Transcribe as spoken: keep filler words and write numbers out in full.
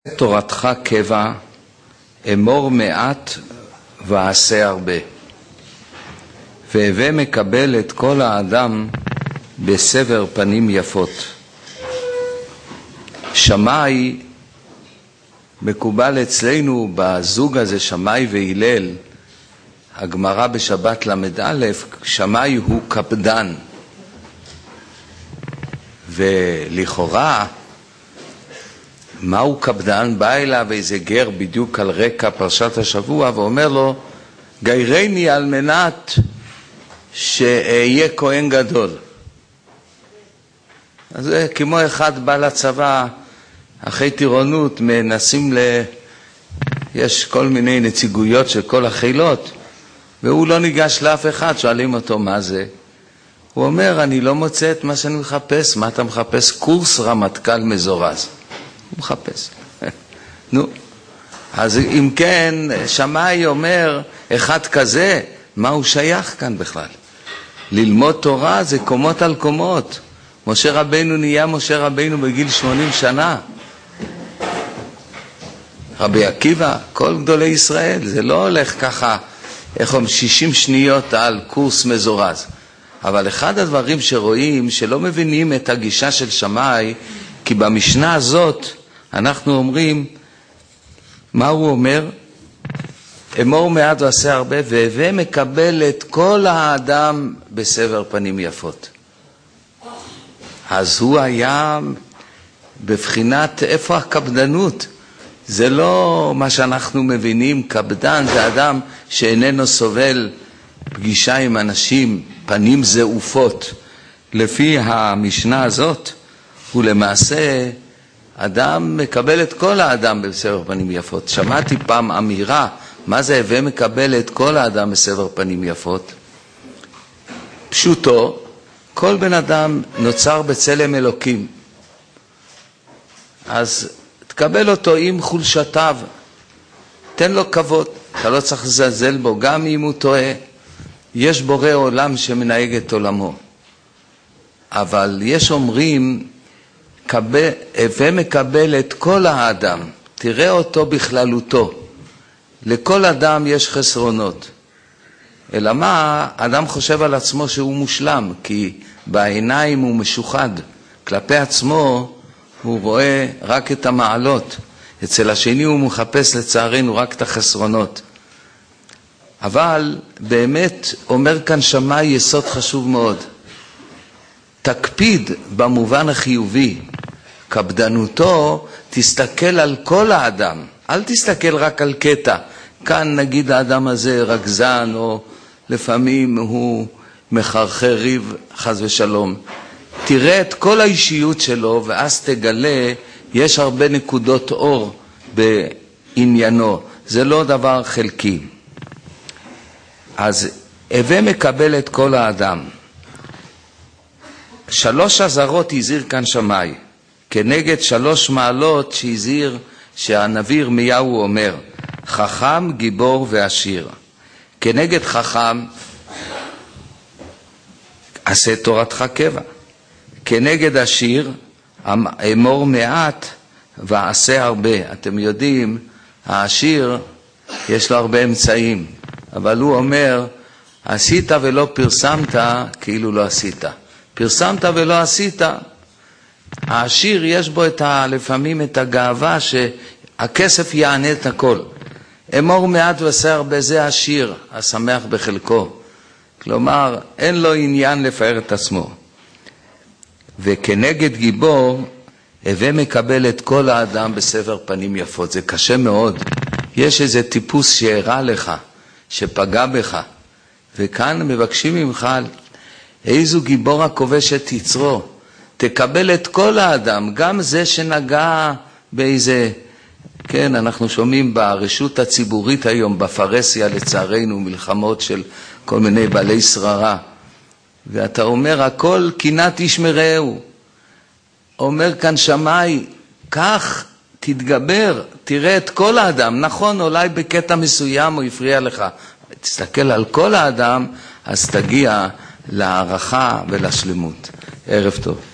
תורתך קבע, אמור מעט ועשה הרבה. והווה מקבל את כל האדם בסבר פנים יפות. שמאי מקובל אצלנו בזוג הזה, שמאי והילל, הגמרא בשבת למד א', שמאי הוא קפדן. ולכאורה, מהו קפדן? בא אליו איזה גר בדיוק על רקע פרשת השבוע ואומר לו, גיירני על מנת שאהיה כהן גדול. אז זה כמו אחד בא לצבא, אחרי טירונות מנסים ל... יש כל מיני נציגויות של כל החילות, והוא לא ניגש לאף אחד, שואלים אותו מה זה. הוא אומר, אני לא מוצא את מה שאני מחפש. מה אתה מחפש? קורס רמטכ"ל מזורז. הוא מחפש. נו, אז אם כן, שמאי אומר, אחד כזה, מה הוא שייך כאן בכלל? ללמוד תורה זה קומות על קומות. משה רבינו נהיה משה רבינו בגיל שמונים שנה. רבי עקיבא, כל גדולי ישראל, זה לא הולך ככה, איך אומרים, שישים שניות על קורס מזורז. אבל אחד הדברים שרואים, שלא מבינים את הגישה של שמאי, כי במשנה הזאת אנחנו אומרים, מה הוא אומר? אמור מעט ועשה הרבה, והווה מקבל את כל האדם בסבר פנים יפות. אז הוא היה בבחינת איפה הקפדנות? זה לא מה שאנחנו מבינים, קפדן זה אדם שאיננו סובל פגישה עם אנשים, פנים זעופות. לפי המשנה הזאת, הוא למעשה אדם מקבל את כל האדם בסבר פנים יפות. שמעתי פעם אמירה, מה זה הווה מקבל את כל האדם בסבר פנים יפות? פשוטו, כל בן אדם נוצר בצלם אלוקים. אז תקבל אותו עם חולשתיו, תן לו כבוד, אתה לא צריך לזלזל בו, גם אם הוא טועה. יש בורא עולם שמנהג את עולמו. אבל יש אומרים, הווה מקבל את כל האדם, תראה אותו בכללותו. לכל אדם יש חסרונות. אלא מה, אדם חושב על עצמו שהוא מושלם, כי בעיניים הוא משוחד. כלפי עצמו הוא רואה רק את המעלות. אצל השני הוא מחפש לצערנו רק את החסרונות. אבל באמת אומר כאן שמאי יסוד חשוב מאוד. תקפיד במובן החיובי. קפדנותו תסתכל על כל האדם. אל תסתכל רק על קטע. כאן נגיד האדם הזה רגזן, או לפעמים הוא מחרחר ריב, חס ושלום. תראה את כל האישיות שלו, ואז תגלה, יש הרבה נקודות אור בעניינו. זה לא דבר חלקי. אז הווה מקבל את כל האדם. שלוש אזהרות הזהיר כאן שמאי, כנגד שלוש מעלות שהזהיר, שהנביא ירמיהו אומר, חכם, גיבור ועשיר. כנגד חכם, עשה תורתך קבע. כנגד עשיר, אמור מעט ועשה הרבה. אתם יודעים, העשיר יש לו הרבה אמצעים, אבל הוא אומר, עשית ולא פרסמת, כאילו לא עשית. פרסמת ולא עשית. העשיר יש בו את ה, לפעמים את הגאווה שהכסף יענה את הכל. אמור מעט ועשה הרבה, זה העשיר, השמח בחלקו. כלומר, אין לו עניין לפאר את עצמו. וכנגד גיבור, הווה מקבל את כל האדם בסבר פנים יפות. זה קשה מאוד. יש איזה טיפוס שהראה לך, שפגע בך. וכאן מבקשים ממך, איזו גיבור הכובש את יצרו. תקבל את כל האדם, גם זה שנגע באיזה, כן, אנחנו שומעים ברשות הציבורית היום, בפרסיה לצערנו, מלחמות של כל מיני בעלי שררה. ואתה אומר, הכל קינת איש מרעהו. אומר כאן שמאי, כך תתגבר, תראה את כל האדם. נכון, אולי בקטע מסוים הוא יפריע לך. תסתכל על כל האדם, אז תגיע להערכה ולשלמות. ערב טוב.